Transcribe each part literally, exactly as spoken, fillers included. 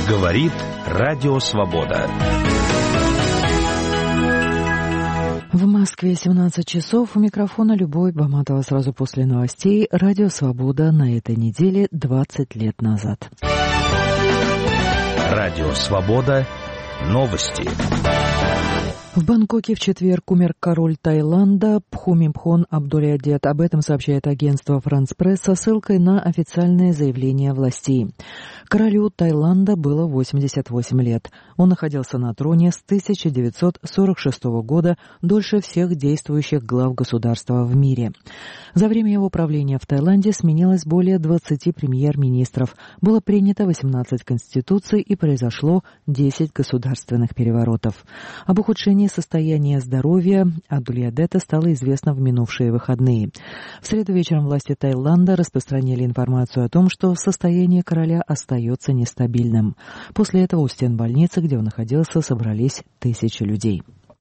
Говорит Радио Свобода. В Москве семнадцать часов. У микрофона Любовь Баматова. Сразу после новостей. Радио Свобода на этой неделе двадцать лет назад. Радио Свобода. Новости. В Бангкоке в четверг умер король Таиланда Пхумипхон Адульядет. Об этом сообщает агентство «Франс Пресс» со ссылкой на официальное заявление властей. Королю Таиланда было восемьдесят восемь лет. Он находился на троне с тысяча девятьсот сорок шестого года, дольше всех действующих глав государства в мире. За время его правления в Таиланде сменилось более двадцати премьер-министров, было принято восемнадцать конституций и произошло десять государственных переворотов. Об ухудшении состояния здоровья Адульядета стало известно в минувшие выходные. В среду вечером власти Таиланда распространили информацию о том, что состояние короля остается нестабильным. После этого у стен больницы, где он находился, собрались тысячи людей.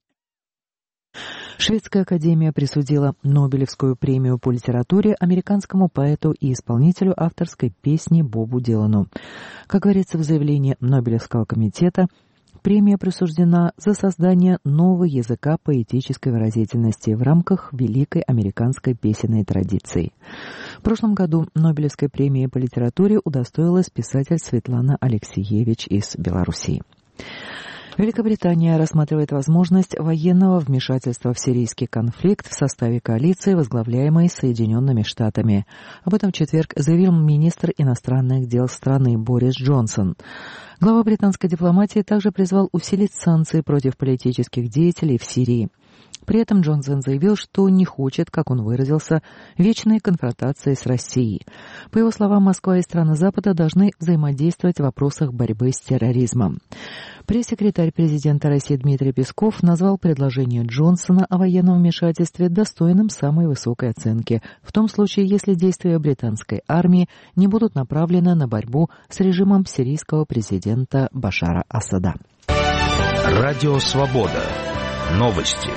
Шведская академия присудила Нобелевскую премию по литературе американскому поэту и исполнителю авторской песни Бобу Дилану. Как говорится в заявлении Нобелевского комитета, премия присуждена за создание нового языка поэтической выразительности в рамках великой американской песенной традиции. В прошлом году Нобелевской премией по литературе удостоилась писатель Светлана Алексеевич из Белоруссии. Великобритания рассматривает возможность военного вмешательства в сирийский конфликт в составе коалиции, возглавляемой Соединенными Штатами. Об этом в четверг заявил министр иностранных дел страны Борис Джонсон. Глава британской дипломатии также призвал усилить санкции против политических деятелей в Сирии. При этом Джонсон заявил, что не хочет, как он выразился, вечной конфронтации с Россией. По его словам, Москва и страны Запада должны взаимодействовать в вопросах борьбы с терроризмом. Пресс-секретарь президента России Дмитрий Песков назвал предложение Джонсона о военном вмешательстве достойным самой высокой оценки, в том случае, если действия британской армии не будут направлены на борьбу с режимом сирийского президента Башара Асада. Радио Свобода. Новости.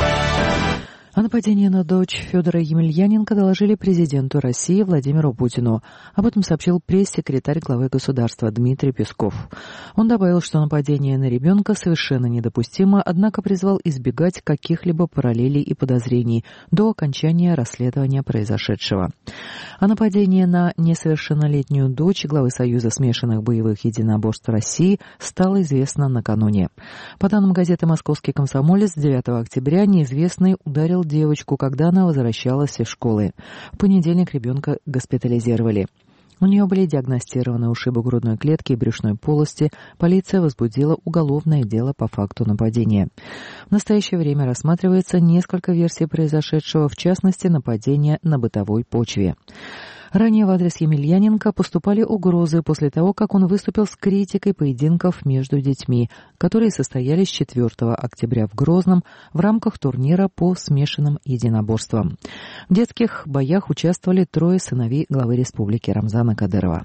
О нападении на дочь Федора Емельяненко доложили президенту России Владимиру Путину. Об этом сообщил пресс-секретарь главы государства Дмитрий Песков. Он добавил, что нападение на ребенка совершенно недопустимо, однако призвал избегать каких-либо параллелей и подозрений до окончания расследования произошедшего. О нападении на несовершеннолетнюю дочь главы Союза смешанных боевых единоборств России стало известно накануне. По данным газеты «Московский комсомолец», девятого октября неизвестный ударил девочку, когда она возвращалась из школы. В понедельник ребенка госпитализировали. У нее были диагностированы ушибы грудной клетки и брюшной полости. Полиция возбудила уголовное дело по факту нападения. В настоящее время рассматривается несколько версий произошедшего, в частности, нападение на бытовой почве. Ранее в адрес Емельяненко поступали угрозы после того, как он выступил с критикой поединков между детьми, которые состоялись четвёртого октября в Грозном в рамках турнира по смешанным единоборствам. В детских боях участвовали трое сыновей главы республики Рамзана Кадырова.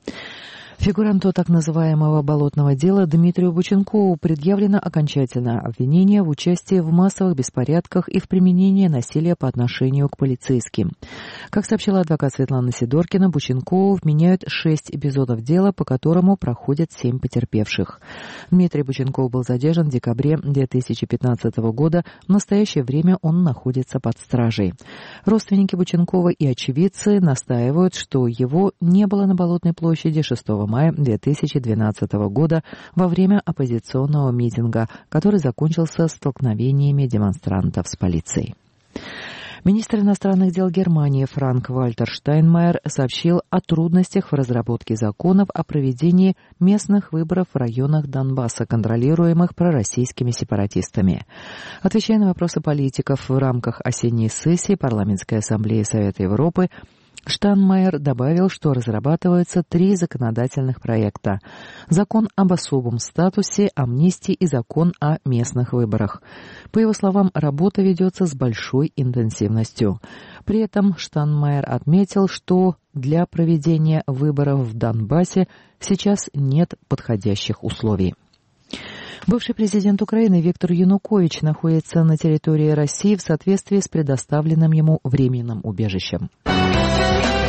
Фигуранту так называемого болотного дела Дмитрию Бученкову предъявлено окончательное обвинение в участии в массовых беспорядках и в применении насилия по отношению к полицейским. Как сообщила адвокат Светлана Сидоркина, Бученкову вменяют шесть эпизодов дела, по которому проходят семь потерпевших. Дмитрий Бученков был задержан в декабре две тысячи пятнадцатого года. В настоящее время он находится под стражей. Родственники Бученкова и очевидцы настаивают, что его не было на Болотной площади шестого мая две тысячи двенадцатого года во время оппозиционного митинга, который закончился столкновениями демонстрантов с полицией. Министр иностранных дел Германии Франк-Вальтер Штайнмайер сообщил о трудностях в разработке законов о проведении местных выборов в районах Донбасса, контролируемых пророссийскими сепаратистами. Отвечая на вопросы политиков в рамках осенней сессии Парламентской ассамблеи Совета Европы, Штайнмайер добавил, что разрабатываются три законодательных проекта: закон об особом статусе, амнистии и закон о местных выборах. По его словам, работа ведется с большой интенсивностью. При этом Штайнмайер отметил, что для проведения выборов в Донбассе сейчас нет подходящих условий. Бывший президент Украины Виктор Янукович находится на территории России в соответствии с предоставленным ему временным убежищем.